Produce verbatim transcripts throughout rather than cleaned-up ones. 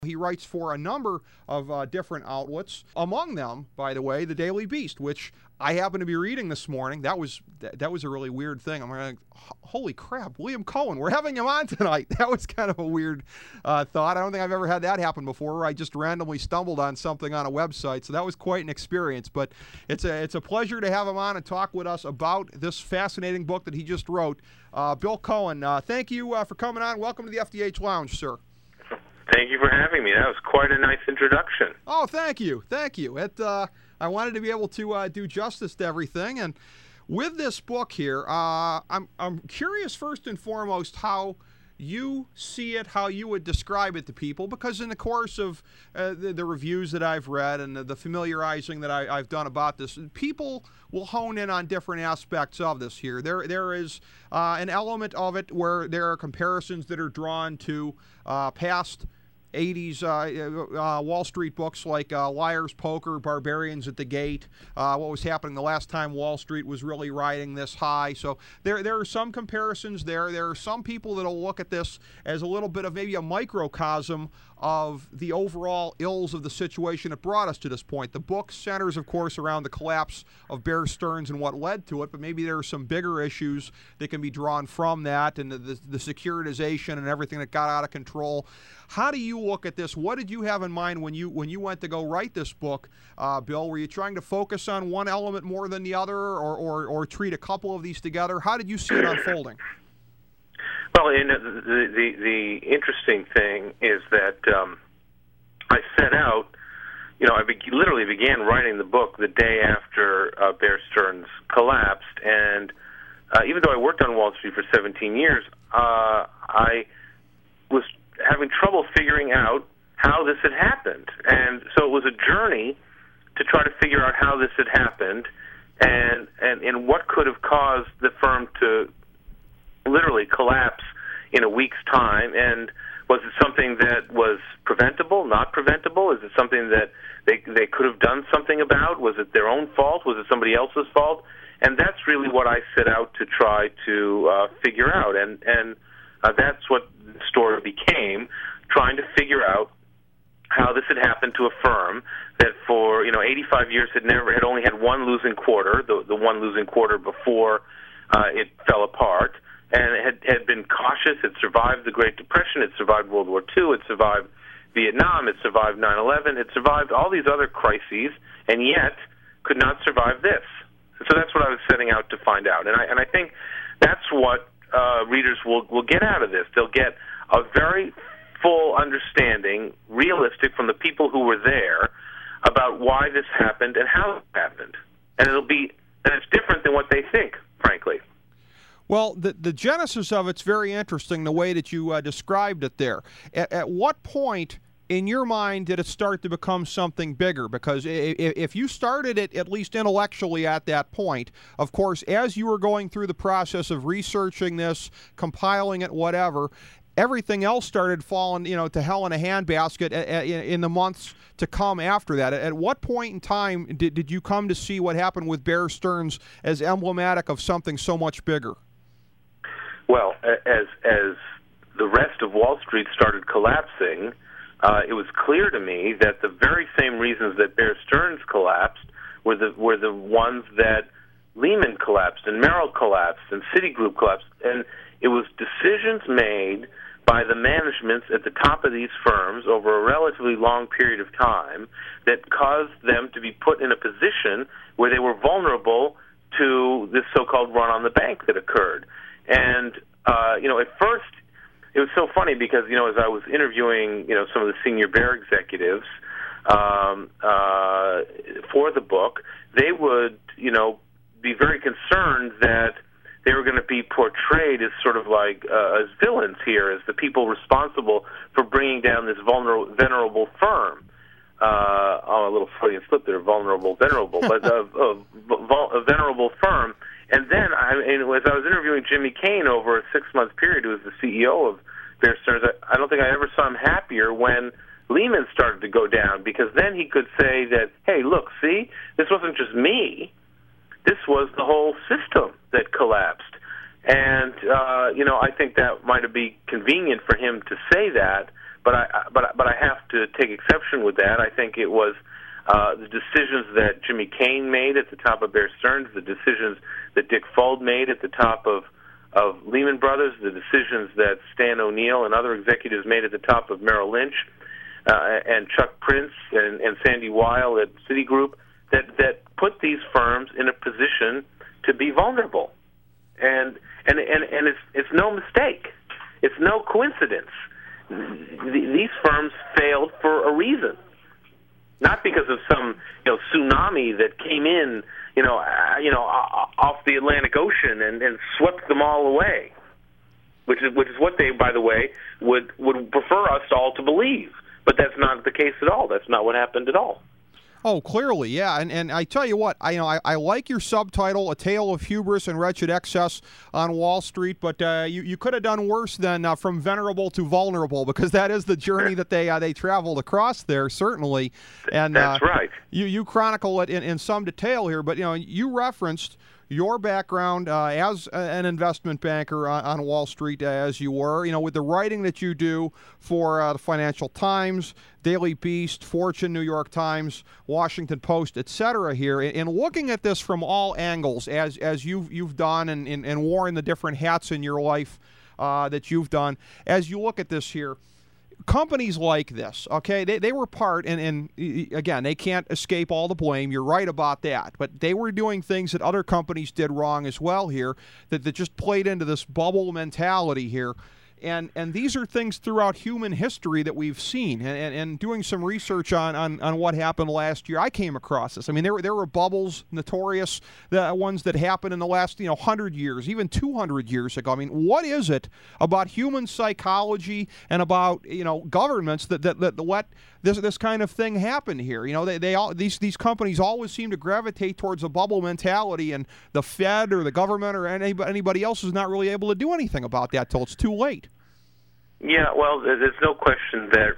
He writes for a number of uh, different outlets, among them, by the way, the Daily Beast, which I happen to be reading this morning. That was that, that was a really weird thing. I'm like, holy crap, William Cohen, we're having him on tonight. That was kind of a weird uh, thought. I don't think I've ever had that happen before, where I just randomly stumbled on something on a website. So that was quite an experience. But it's a it's a pleasure to have him on and talk with us about this fascinating book that he just wrote. Uh, Bill Cohen, uh, thank you uh, for coming on. Welcome to the F D H Lounge, sir. Thank you for having me. That was quite a nice introduction. Oh, thank you. Thank you. It, uh, I wanted to be able to uh, do justice to everything. And with this book here, uh, I'm, I'm curious first and foremost how you see it, how you would describe it to people, because in the course of uh, the, the reviews that I've read and the, the familiarizing that I, I've done about this, people will hone in on different aspects of this here. There, there is uh, an element of it where there are comparisons that are drawn to uh, past eighties uh, uh, Wall Street books like uh, Liar's Poker, Barbarians at the Gate, uh, what was happening the last time Wall Street was really riding this high. So there, there are some comparisons there. There are some people that will look at this as a little bit of maybe a microcosm of the overall ills of the situation that brought us to this point. The book centers, of course, around the collapse of Bear Stearns and what led to it, but maybe there are some bigger issues that can be drawn from that, and the, the, the securitization and everything that got out of control. How do you look at this? What did you have in mind when you when you went to go write this book, uh, Bill? Were you trying to focus on one element more than the other, or, or, or treat a couple of these together? How did you see it unfolding? Well, in the, the the interesting thing is that um, I set out, you know, I be, literally began writing the book the day after uh, Bear Stearns collapsed, and uh, even though I worked on Wall Street for seventeen years, uh, I was having trouble figuring out how this had happened, and so it was a journey to try to figure out how this had happened, and and, and what could have caused the firm to literally collapse in a week's time. And was it something that was preventable, not preventable? Is it something that they they could have done something about? Was it their own fault? Was it somebody else's fault? And that's really what I set out to try to uh, figure out, and and uh, that's what the story became, trying to figure out how this had happened to a firm that for you know eighty-five years had never had only had one losing quarter, the the one losing quarter before uh, it fell apart. And it had, had been cautious. It survived the Great Depression. It survived World War Two. It survived Vietnam. It survived nine eleven. It survived all these other crises, and yet could not survive this. So that's what I was setting out to find out. And I, and I think that's what uh, readers will, will get out of this. They'll get a very full understanding, realistic, from the people who were there about why this happened and how it happened. And it'll be, and it's different than what they think, frankly. Well, the, the genesis of it's very interesting, the way that you uh, described it there. At, at what point, in your mind, did it start to become something bigger? Because if, if you started it, at least intellectually, at that point, of course, as you were going through the process of researching this, compiling it, whatever, everything else started falling, you know, to hell in a handbasket in the months to come after that. At what point in time did, did you come to see what happened with Bear Stearns as emblematic of something so much bigger? Well, as as the rest of Wall Street started collapsing, uh, it was clear to me that the very same reasons that Bear Stearns collapsed were the were the ones that Lehman collapsed and Merrill collapsed and Citigroup collapsed. And it was decisions made by the managements at the top of these firms over a relatively long period of time that caused them to be put in a position where they were vulnerable to this so-called run on the bank that occurred. And, uh, you know, at first, it was so funny because, you know, as I was interviewing, you know, some of the senior Bear executives um, uh, for the book, they would, you know, be very concerned that they were going to be portrayed as sort of like uh, as villains here, as the people responsible for bringing down this vulnerable, venerable firm. Uh, oh, a little Freudian slip there, vulnerable, venerable, but a, a, a venerable firm. And then, I, and as I was interviewing Jimmy Kane over a six-month period, who was the C E O of Bear Stearns, I, I don't think I ever saw him happier when Lehman started to go down, because then he could say that, hey, look, see, this wasn't just me. This was the whole system that collapsed. And, uh, you know, I think that might have been convenient for him to say that, but I but but I have to take exception with that. I think it was uh, the decisions that Jimmy Kane made at the top of Bear Stearns, the decisions that Dick Fuld made at the top of of Lehman Brothers, the decisions that Stan O'Neill and other executives made at the top of Merrill Lynch, uh, and Chuck Prince and, and Sandy Weil at Citigroup, that, that put these firms in a position to be vulnerable. And and and, and it's it's no mistake. It's no coincidence. These firms failed for a reason, not because of some you know tsunami that came in you know uh, you know off the Atlantic Ocean and, and swept them all away, which is which is what they, by the way, would would prefer us all to believe. But that's not the case at all. That's not what happened at all. Oh, clearly, yeah, and and I tell you what, I you know I, I like your subtitle, "A Tale of Hubris and Wretched Excess on Wall Street," but uh, you you could have done worse than uh, From Venerable to Vulnerable, because that is the journey that they uh, they traveled across there, certainly. And that's uh, right. You you chronicle it in, in some detail here, but you know you referenced your background uh, as an investment banker on, on Wall Street, uh, as you were, you know, with the writing that you do for uh, the Financial Times, Daily Beast, Fortune, New York Times, Washington Post, et cetera here, and looking at this from all angles, as as you've, you've done and, and, and worn the different hats in your life uh, that you've done, as you look at this here, companies like this, okay, they, they were part, and, and again, they can't escape all the blame. You're right about that. But they were doing things that other companies did wrong as well here, that, that just played into this bubble mentality here. And and these are things throughout human history that we've seen. And, and, and doing some research on, on, on what happened last year, I came across this. I mean, there were there were bubbles, notorious, the ones that happened in the last you know one hundred years, even two hundred years ago. I mean, what is it about human psychology and about you know governments that that, that let this this kind of thing happen here? You know, they they all these these companies always seem to gravitate towards a bubble mentality, and the Fed or the government or anybody anybody else is not really able to do anything about that till it's too late. Yeah, well, there's no question that,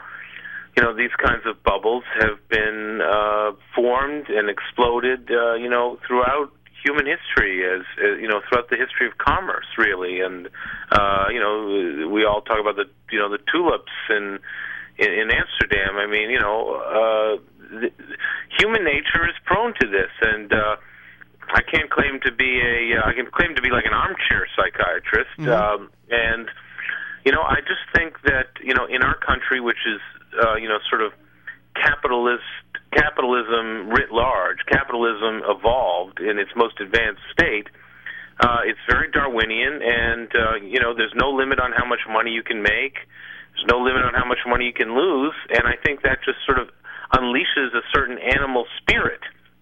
you know, these kinds of bubbles have been uh, formed and exploded, uh, you know, throughout human history, as, as, you know, throughout the history of commerce, really. And, uh, you know, we all talk about the, you know, the tulips in, in, in Amsterdam. I mean, you know, uh, the, human nature is prone to this. And uh, I can't claim to be a, uh, I can claim to be like an armchair psychiatrist. Mm-hmm. um, and... You know, I just think that, you know, in our country, which is, uh, you know, sort of capitalist, capitalism writ large, capitalism evolved in its most advanced state, uh, it's very Darwinian, and, uh, you know, there's no limit on how much money you can make. There's no limit on how much money you can lose, and I think that just sort of unleashes a certain animal spirit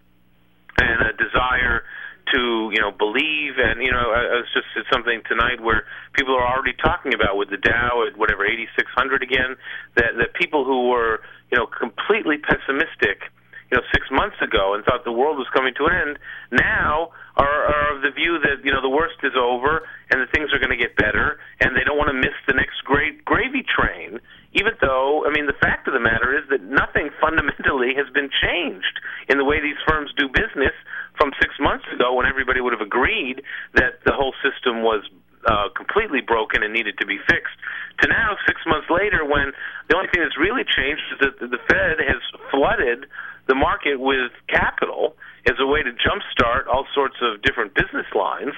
and a desire to, you know, believe. And, you know, I was just at something tonight where people are already talking about with the Dow at whatever, eighty-six hundred again, that, that people who were, you know, completely pessimistic, you know, six months ago and thought the world was coming to an end, now are, are of the view that, you know, the worst is over and that things are going to get better, and they don't want to miss the next great gravy train, even though, I mean, the fact of the matter is that nothing fundamentally has been changed in the way these firms do business from six months ago, when everybody would have agreed that the whole system was uh, completely broken and needed to be fixed, to now, six months later, when the only thing that's really changed is that the Fed has flooded the market with capital as a way to jumpstart all sorts of different business lines,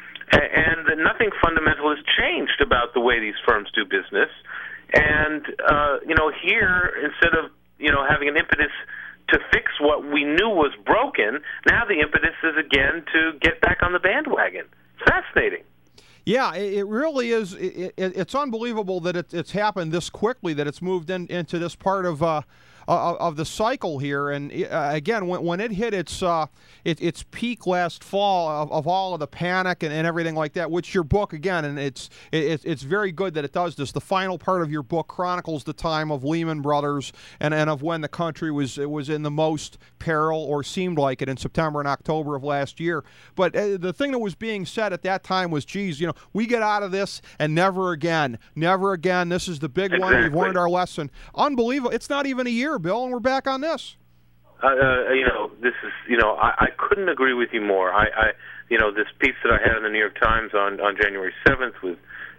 and that nothing fundamental has changed about the way these firms do business. And, uh, you know, here, instead of, you know, having an impetus to fix what we knew was broken, now the impetus is again to get back on the bandwagon. It's fascinating. Yeah, it really is. It, it, it's unbelievable that it, it's happened this quickly, that it's moved in, into this part of uh, of the cycle here. And uh, again, when, when it hit its uh, it, its peak last fall of, of all of the panic and, and everything like that, which your book, again, and it's it, it's very good that it does this. The final part of your book chronicles the time of Lehman Brothers and, and of when the country was it was in the most peril, or seemed like it, in September and October of last year. But uh, the thing that was being said at that time was, geez, you know, we get out of this and never again, never again. This is the big exactly. one. We've learned our lesson. Unbelievable. It's not even a year, Bill, and we're back on this. Uh, uh, you know, this is, you know, I, I couldn't agree with you more. I, I, you know, this piece that I had in the New York Times on, on January seventh with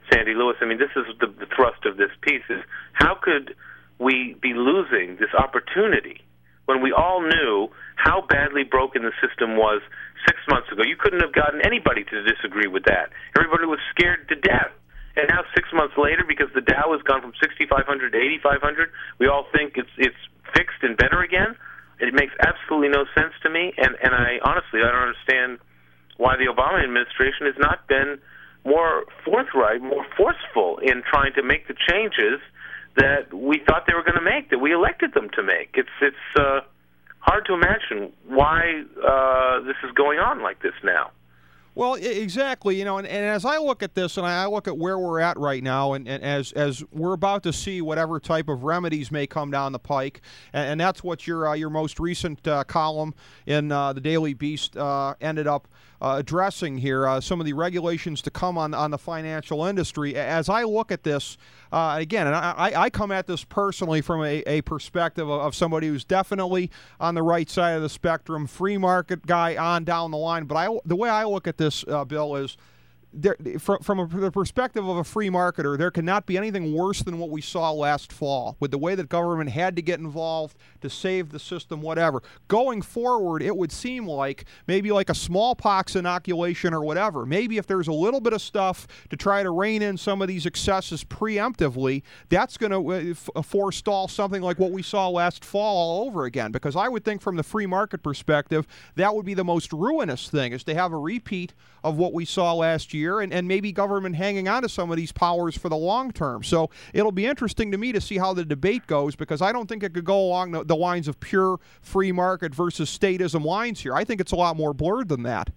Sandy Lewis. I mean, this is the, the thrust of this piece: is how could we be losing this opportunity when we all knew how badly broken the system was six months ago? You couldn't have gotten anybody to disagree with that. Everybody was scared to death. And now six months later, because the Dow has gone from sixty-five hundred to eighty-five hundred, we all think it's it's fixed and better again. It makes absolutely no sense to me, and, and I honestly I don't understand why the Obama administration has not been more forthright, more forceful in trying to make the changes that we thought they were going to make, that we elected them to make. It's it's uh, hard to imagine why uh, this is going on like this now. Well, exactly. You know, and, and as I look at this, and I look at where we're at right now, and, and as as we're about to see whatever type of remedies may come down the pike, and, and that's what your uh, your most recent uh, column in uh, the Daily Beast uh, ended up uh, addressing here. Uh, some of the regulations to come on on the financial industry. As I look at this, uh, again, and I, I come at this personally from a, a perspective of, of somebody who's definitely on the right side of the spectrum, free market guy on down the line. But I, the way I look at this, uh, Bill, is there, from, from a, the perspective of a free marketer, there cannot be anything worse than what we saw last fall with the way that government had to get involved to save the system, whatever. Going forward, it would seem like maybe like a smallpox inoculation or whatever. Maybe if there's a little bit of stuff to try to rein in some of these excesses preemptively, that's going to uh, forestall something like what we saw last fall all over again. Because I would think from the free market perspective, that would be the most ruinous thing, is to have a repeat of what we saw last year, and, and maybe government hanging on to some of these powers for the long term. So it'll be interesting to me to see how the debate goes, because I don't think it could go along the, the lines of pure free market versus statism lines here. I think it's a lot more blurred than that.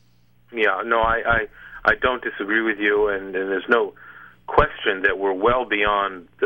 Yeah, no, I, I, I don't disagree with you, and, and there's no question that we're well beyond uh,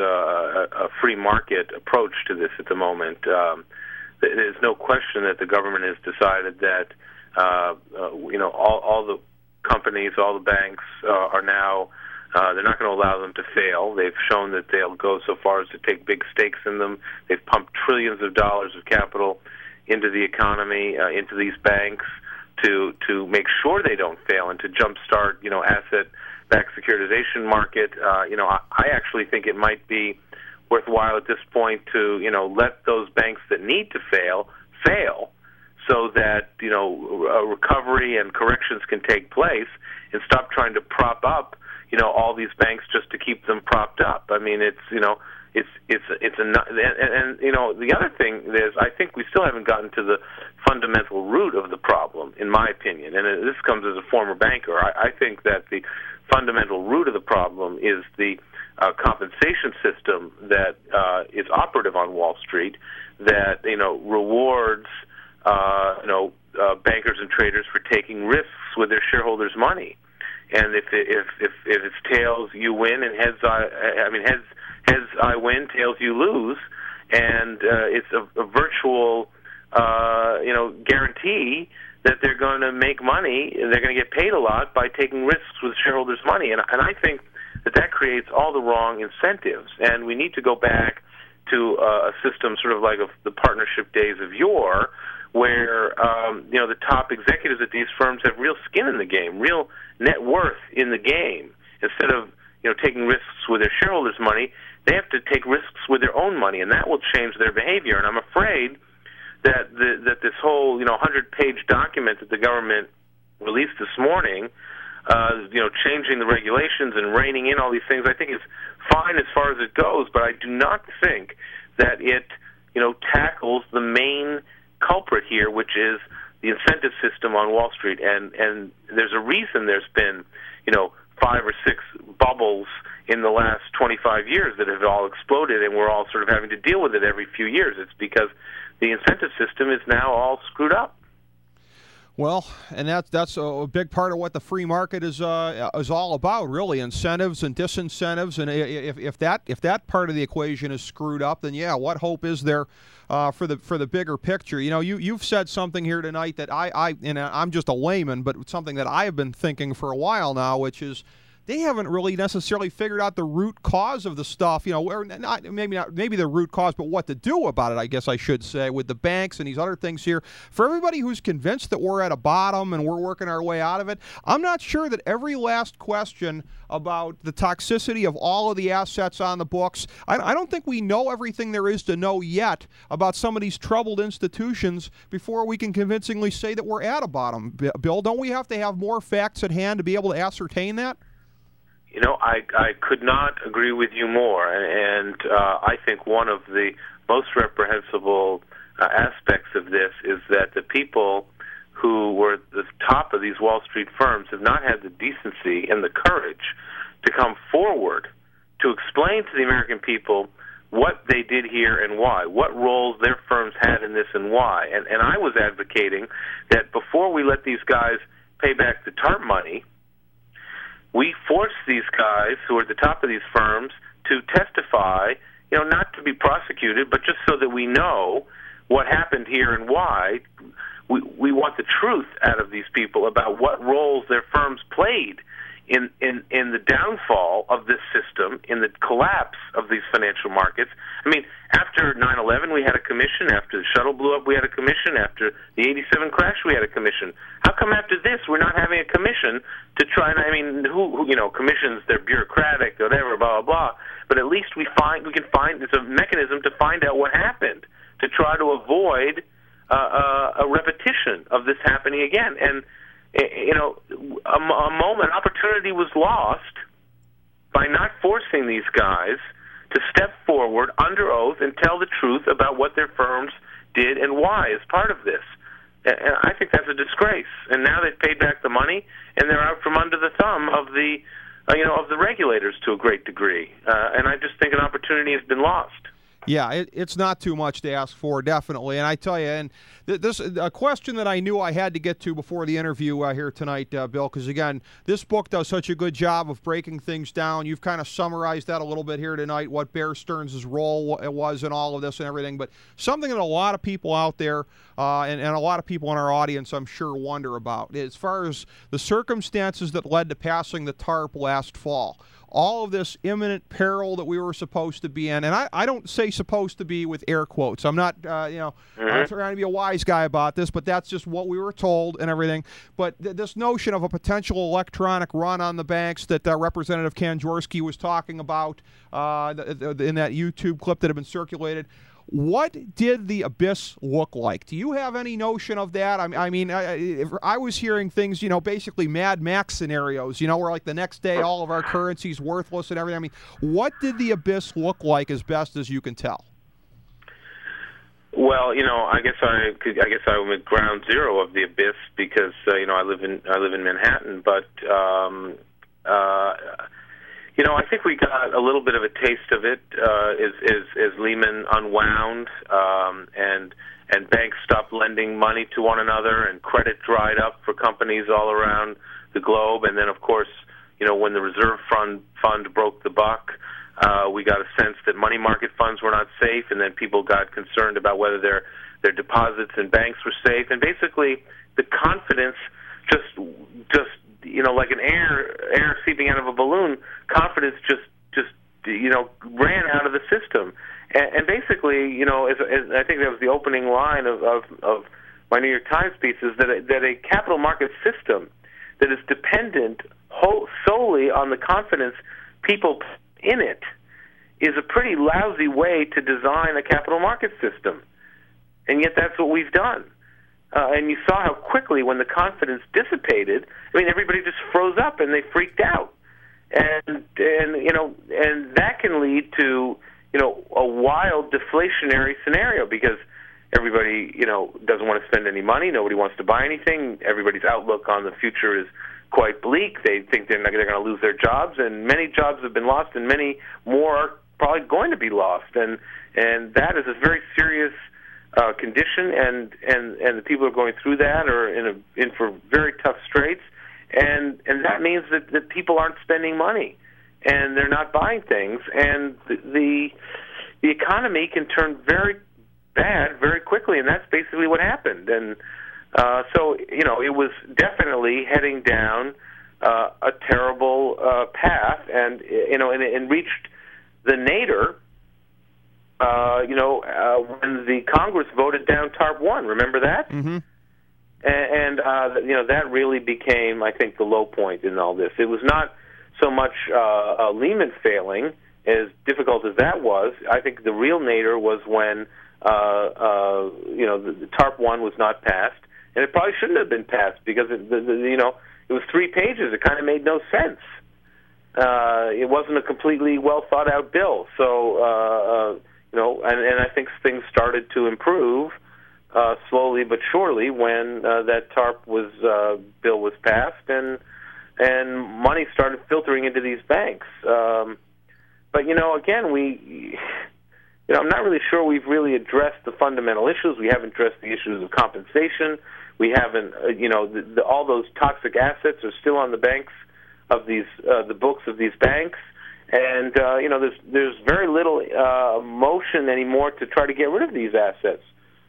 a free market approach to this at the moment. Um, there's no question that the government has decided that Uh, uh, you know, all, all the companies, all the banks uh, are now, uh, they're not going to allow them to fail. They've shown that they'll go so far as to take big stakes in them. They've pumped trillions of dollars of capital into the economy, uh, into these banks, to to make sure they don't fail and to jumpstart, you know, asset-backed securitization market. Uh, you know, I, I actually think it might be worthwhile at this point to, you know, let those banks that need to fail, fail, so that, you know, a recovery and corrections can take place, and stop trying to prop up, you know, all these banks just to keep them propped up. I mean, it's, you know, it's it's it's a and, and, and you know, the other thing is, I think we still haven't gotten to the fundamental root of the problem, in my opinion. And this comes as a former banker. I, I think that the fundamental root of the problem is the uh, compensation system that uh, is operative on Wall Street, that, you know, rewards Uh, you know, uh, bankers and traders for taking risks with their shareholders' money, and if if if, if it's tails you win and heads I I mean heads heads I win, tails you lose, and uh, it's a, a virtual uh, you know guarantee that they're going to make money and they're going to get paid a lot by taking risks with shareholders' money, and and I think that that creates all the wrong incentives, and we need to go back to uh, a system sort of like of the partnership days of yore, where um, you know the top executives at these firms have real skin in the game, real net worth in the game. Instead of, you know, taking risks with their shareholders' money, they have to take risks with their own money, and that will change their behavior. And I'm afraid that the, that this whole, you know, hundred-page document that the government released this morning, uh, you know, changing the regulations and reining in all these things, I think is fine as far as it goes, but I do not think that it, you know, tackles the main culprit here, which is the incentive system on Wall Street. And and there's a reason there's been, you know, five or six bubbles in the last twenty-five years that have all exploded, and we're all sort of having to deal with it every few years. It's because the incentive system is now all screwed up. Well, and that's that's a big part of what the free market is uh, is all about, really. Incentives and disincentives, and if if that if that part of the equation is screwed up, then yeah, what hope is there uh, for the for the bigger picture? You know, you you've said something here tonight that I I and I'm just a layman, but something that I have been thinking for a while now, which is they haven't really necessarily figured out the root cause of the stuff, you know, or not maybe not maybe the root cause, but what to do about it, I guess I should say, with the banks and these other things here. For everybody who's convinced that we're at a bottom and we're working our way out of it, I'm not sure that every last question about the toxicity of all of the assets on the books, I, I don't think we know everything there is to know yet about some of these troubled institutions before we can convincingly say that we're at a bottom. Bill, don't we have to have more facts at hand to be able to ascertain that? You know, I, I could not agree with you more, and, and uh, I think one of the most reprehensible uh, aspects of this is that the people who were at the top of these Wall Street firms have not had the decency and the courage to come forward to explain to the American people what they did here and why, what roles their firms had in this and why. And, and I was advocating that before we let these guys pay back the TARP money, we force these guys who are at the top of these firms to testify, you know, not to be prosecuted, but just so that we know what happened here and why. We, we want the truth out of these people about what roles their firms played in, in, in the downfall of this system, in the collapse of these financial markets. I mean, after nine eleven, we had a commission. After the shuttle blew up, we had a commission. After the eighty-seven crash, we had a commission. How come after this we're not having a commission to try and, I mean, who, who you know, commissions, they're bureaucratic, whatever, blah, blah, blah. But at least we find, we can find, there's a mechanism to find out what happened, to try to avoid uh, uh, a repetition of this happening again. And, you know, a, a moment, opportunity was lost by not forcing these guys to step forward under oath and tell the truth about what their firms did and why as part of this. And I think that's a disgrace. And now they've paid back the money, and they're out from under the thumb of the, uh, you know, of the regulators to a great degree. Uh, and I just think an opportunity has been lost. Yeah, it, it's not too much to ask for, definitely. And I tell you, and th- this a question that I knew I had to get to before the interview uh, here tonight, uh, Bill, because, again, this book does such a good job of breaking things down. You've kind of summarized that a little bit here tonight, what Bear Stearns' role was in all of this and everything. But something that a lot of people out there uh, and, and a lot of people in our audience, I'm sure, wonder about, as far as the circumstances that led to passing the TARP last fall. All of this imminent peril that we were supposed to be in, and I, I don't say supposed to be with air quotes. I'm not, uh, you know, mm-hmm. I'm trying to be a wise guy about this, but that's just what we were told and everything. But th- this notion of a potential electronic run on the banks that uh, Representative Kanjorski was talking about uh, th- th- in that YouTube clip that had been circulated, what did the abyss look like? Do you have any notion of that? I mean, I, mean, I, if I was hearing things, you know, basically Mad Max scenarios, you know, where like the next day all of our currency's worthless and everything. I mean, what did the abyss look like as best as you can tell? Well, you know, I guess I could, I guess I'm at ground zero of the abyss because uh, you know I live in I live in Manhattan, but. Um, uh, You know, I think we got a little bit of a taste of it uh, as, as, as Lehman unwound um, and and banks stopped lending money to one another and credit dried up for companies all around the globe. And then, of course, you know, when the reserve fund fund broke the buck, uh, we got a sense that money market funds were not safe, and then people got concerned about whether their their deposits in banks were safe. And basically, the confidence just just you know, like an air air seeping out of a balloon, confidence just just you know ran out of the system, and, and basically, you know, as, as I think that was the opening line of, of of my New York Times piece, is that a, that a capital market system that is dependent whole, solely on the confidence people in it is a pretty lousy way to design a capital market system, and yet that's what we've done. Uh, and you saw how quickly, when the confidence dissipated, I mean, everybody just froze up and they freaked out, and and you know, and that can lead to you know a wild deflationary scenario because everybody you know doesn't want to spend any money, nobody wants to buy anything, everybody's outlook on the future is quite bleak. They think they're not, they're going to lose their jobs, and many jobs have been lost, and many more are probably going to be lost, and and that is a very serious Uh, condition, and, and, and the people who are going through that are in a, in for very tough straits, and and that means that, that people aren't spending money, and they're not buying things, and the, the the economy can turn very bad very quickly, and that's basically what happened. And uh, so you know it was definitely heading down uh, a terrible uh, path, and you know, and, and reached the nadir. Uh, you know, uh, when the Congress voted down TARP one, remember that? Mm-hmm. And, and uh, you know, that really became, I think, the low point in all this. It was not so much uh, uh, Lehman failing, as difficult as that was. I think the real nadir was when, uh, uh, you know, the, the TARP one was not passed, and it probably shouldn't have been passed because, it, the, the, you know, it was three pages. It kind of made no sense. Uh, it wasn't a completely well-thought-out bill. So, uh, uh, you know, and, and I think things started to improve uh, slowly but surely when uh, that TARP was uh, bill was passed and and money started filtering into these banks. Um, but you know, again, we, you know, I'm not really sure we've really addressed the fundamental issues. We haven't addressed the issues of compensation. We haven't, uh, you know, the, the, all those toxic assets are still on the banks of these uh, the books of these banks. And uh, you know, there's there's very little uh, motion anymore to try to get rid of these assets,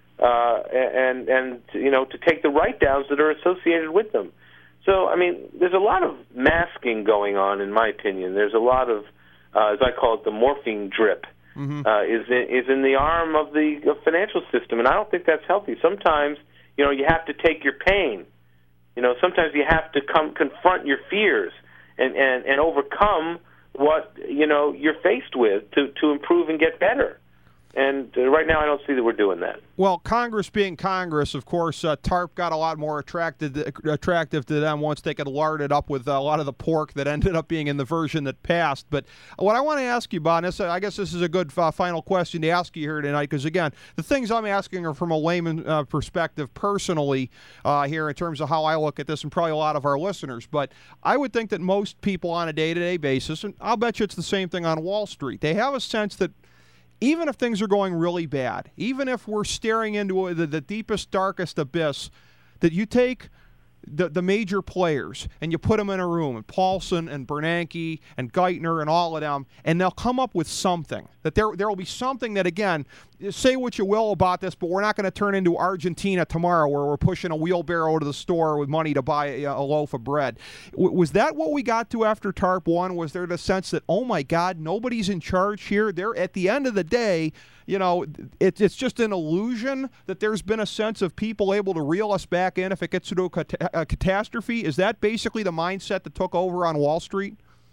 uh, and and you know, to take the write-downs that are associated with them. So I mean, there's a lot of masking going on, in my opinion. There's a lot of, uh, as I call it, the morphine drip mm-hmm. uh, is in, is in the arm of the uh, financial system, and I don't think that's healthy. Sometimes, you know, you have to take your pain. You know, sometimes you have to come confront your fears and and, and overcome what, you know, you're faced with to, to improve and get better. And uh, right now I don't see that we're doing that. Well, Congress being Congress, of course, uh, TARP got a lot more attractive, attractive to them once they could lard it up with a lot of the pork that ended up being in the version that passed. But what I want to ask you, Bob, this, I guess this is a good uh, final question to ask you here tonight, because, again, the things I'm asking are from a layman uh, perspective personally uh, here in terms of how I look at this, and probably a lot of our listeners. But I would think that most people on a day-to-day basis, and I'll bet you it's the same thing on Wall Street, they have a sense that even if things are going really bad, even if we're staring into the, the deepest, darkest abyss, that you take the, the major players and you put them in a room, and Paulson and Bernanke and Geithner and all of them, and they'll come up with something. That there there will be something that, again, say what you will about this, but we're not going to turn into Argentina tomorrow where we're pushing a wheelbarrow to the store with money to buy a, a loaf of bread. W- was that what we got to after TARP one? Was there the sense that, oh, my God, nobody's in charge here? They're, at the end of the day, you know, it, it's just an illusion that there's been a sense of people able to reel us back in if it gets to a, cat- a catastrophe? Is that basically the mindset that took over on Wall Street?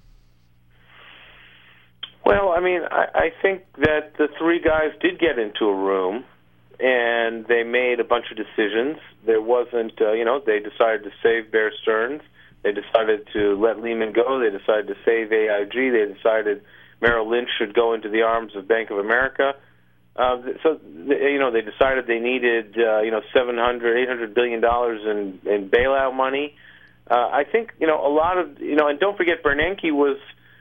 Well, I mean, I, I think that the three guys did get into a room, and they made a bunch of decisions. There wasn't, uh, you know, they decided to save Bear Stearns. They decided to let Lehman go. They decided to save A I G. They decided Merrill Lynch should go into the arms of Bank of America. Uh, so, you know, they decided they needed, uh, you know, seven hundred, eight hundred billion dollars in, in bailout money. Uh, I think, you know, a lot of, you know, and don't forget Bernanke was,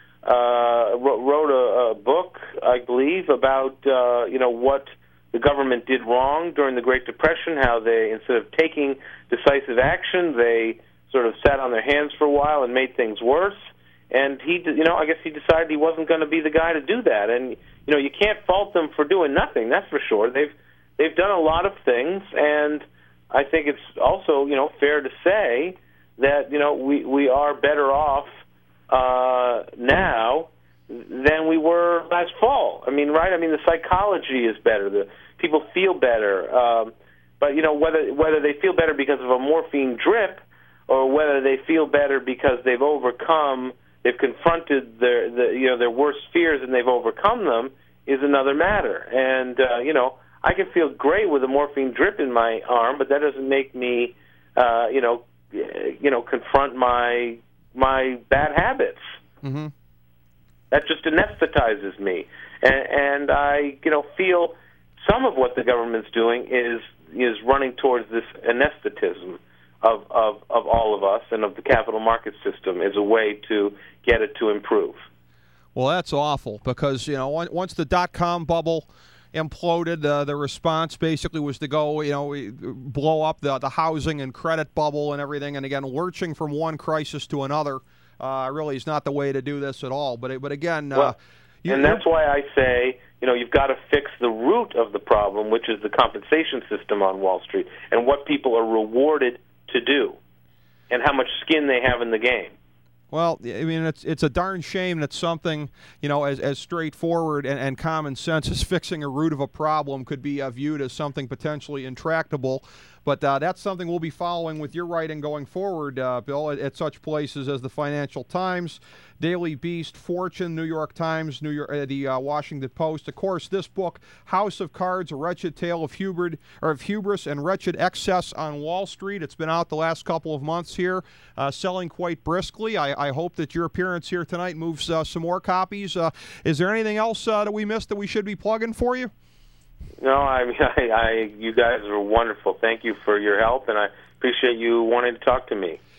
uh, wrote a, a book, I believe, about, uh, you know, what the government did wrong during the Great Depression, how they, instead of taking decisive action, they sort of sat on their hands for a while and made things worse. And he, you know, I guess he decided he wasn't going to be the guy to do that. And, you know, you can't fault them for doing nothing, that's for sure. They've they've done a lot of things, and I think it's also, you know, fair to say that, you know, we, we are better off uh, now than we were last fall. I mean, right? I mean, the psychology is better. The people feel better. Um, but, you know, whether whether they feel better because of a morphine drip or whether they feel better because they've overcome, they've confronted their, the, you know, their worst fears and they've overcome them is another matter. And, uh, you know, I can feel great with a morphine drip in my arm, but that doesn't make me, uh, you know, you know, confront my my bad habits. Mm-hmm. That just anesthetizes me, and, and I, you know, feel some of what the government's doing is is running towards this anesthetism of of of all of us and of the capital market system as a way to get it to improve. Well, that's awful because, you know, once the dot-com bubble imploded, uh, the response basically was to go, you know, blow up the, the housing and credit bubble and everything. And again, lurching from one crisis to another uh, really is not the way to do this at all. But but again, well, uh, you, and that's why I say, you know, you've got to fix the root of the problem, which is the compensation system on Wall Street and what people are rewarded to do and how much skin they have in the game. Well, I mean, it's it's a darn shame that something, you know, as, as straightforward and, and common sense as fixing a root of a problem could be uh, viewed as something potentially intractable. But uh, that's something we'll be following with your writing going forward, uh, Bill, at, at such places as the Financial Times, Daily Beast, Fortune, New York Times, New York, uh, the uh, Washington Post. Of course, this book, House of Cards, A Wretched Tale of, hubrid, or of Hubris and Wretched Excess on Wall Street. It's been out the last couple of months here, uh, selling quite briskly. I, I hope that your appearance here tonight moves uh, some more copies. Uh, is there anything else uh, that we missed that we should be plugging for you? No, I mean, I, I, you guys were wonderful. Thank you for your help, and I appreciate you wanting to talk to me.